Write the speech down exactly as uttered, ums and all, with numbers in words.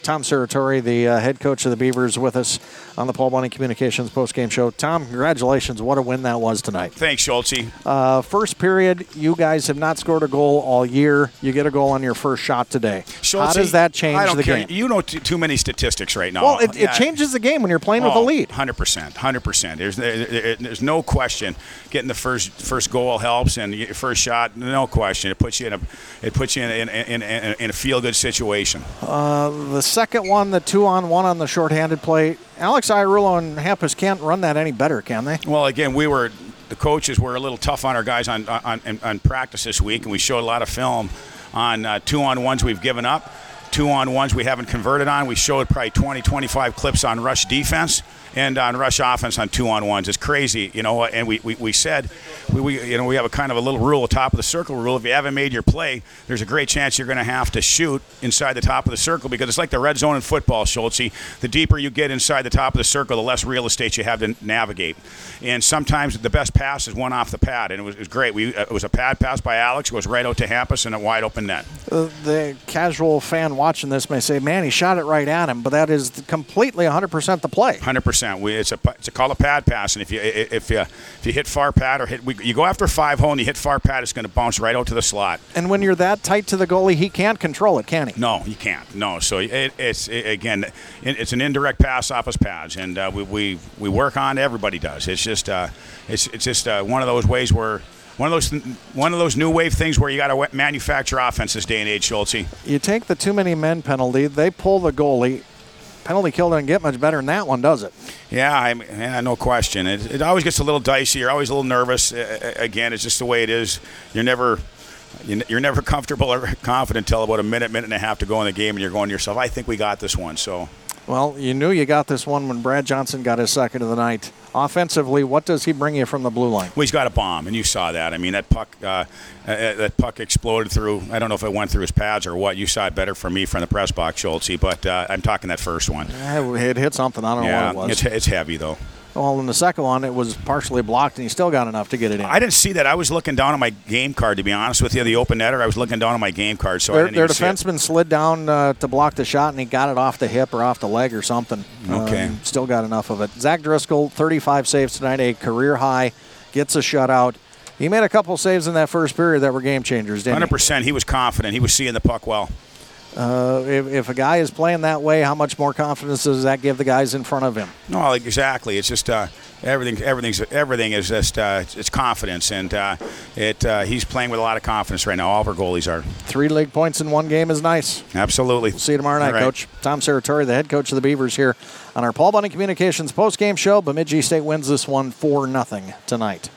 Tom Serratori, the uh, head coach of the Beavers, with us on the Paul Bunny Communications postgame show. Tom, congratulations. What a win that was tonight. Thanks, Schultz. Uh, first period, you guys have not scored a goal all year. You get a goal on your first shot today. Schultze, How does that change I don't the care. game? You know t- too many statistics right now. Well, it, it Yeah. changes the game when you're playing oh, with a lead. one hundred percent. one hundred percent. There's, there, there, there's no question. Getting the first first goal helps, and your first shot, no question. It puts you in a it puts you in, in, in, in, in a feel-good situation. Uh, the second one, the two-on-one on the shorthanded play, Alex Iarulo and Hampus can't run that any better, can they? Well, again, we were the coaches were a little tough on our guys on on, on, on practice this week, and we showed a lot of film on uh, two-on-ones we've given up, two-on-ones we haven't converted on. We showed probably twenty, twenty-five clips on rush defense and on rush offense on two-on-ones. It's crazy, you know, and we, we, we said, we, we you know, we have a kind of a little rule, a top of the circle rule. If you haven't made your play, there's a great chance you're going to have to shoot inside the top of the circle, because it's like the red zone in football, Schultze. The deeper you get inside the top of the circle, the less real estate you have to navigate. And sometimes the best pass is one off the pad, and it was, it was great. We, it was a pad pass by Alex. It goes right out to Hampus and a wide open net. Uh, the casual fan watching this may say, man, he shot it right at him, but that is completely one hundred percent the play. one hundred percent. We, it's a it's a call a pad pass, and if you if you if you hit far pad or hit we, you go after five hole and you hit far pad, it's going to bounce right out to the slot. And when you're that tight to the goalie, he can't control it, can he? No, he can't. No. So it, it's it, again, it, it's an indirect pass off his pads, and uh, we, we we work on it. Everybody does. It's just uh, it's it's just uh, one of those ways where. One of those, one of those new wave things where you got to manufacture offense this day and age, Schultze. You take the too many men penalty, they pull the goalie. Penalty kill doesn't get much better than that one, does it? Yeah, I mean, yeah, no question. It, it always gets a little dicey. You're always a little nervous. Uh, again, it's just the way it is. You're never, you're never comfortable or confident until about a minute, minute and a half to go in the game, and you're going to yourself, I think we got this one. So. Well, you knew you got this one when Brad Johnson got his second of the night. Offensively, what does he bring you from the blue line? Well, he's got a bomb, and you saw that. I mean, that puck, uh, uh, that puck exploded through. I don't know if it went through his pads or what. You saw it better from me from the press box, Schultze. But uh, I'm talking that first one. It hit something. I don't yeah, know what it was. It's, it's heavy though. Well, in the second one, it was partially blocked, and he still got enough to get it in. I didn't see that. I was looking down at my game card, to be honest with you, the open netter. I was looking down at my game card, so their, I didn't their even see defenseman slid down uh, to block the shot, and he got it off the hip or off the leg or something. Okay. Um, still got enough of it. Zach Driscoll, thirty-five saves tonight, a career high, gets a shutout. He made a couple saves in that first period that were game changers, didn't one hundred percent. he? He was confident. He was seeing the puck well. Uh, if, if a guy is playing that way, how much more confidence does that give the guys in front of him? No, exactly. It's just uh, everything. Everything's everything is just uh, it's confidence, and uh, it. Uh, he's playing with a lot of confidence right now. All of our goalies are. Three league points in one game is nice. Absolutely. We'll see you tomorrow night, right. Coach. Tom Serratori, the head coach of the Beavers, here on our Paul Bunny Communications postgame show. Bemidji State wins this one four nothing tonight.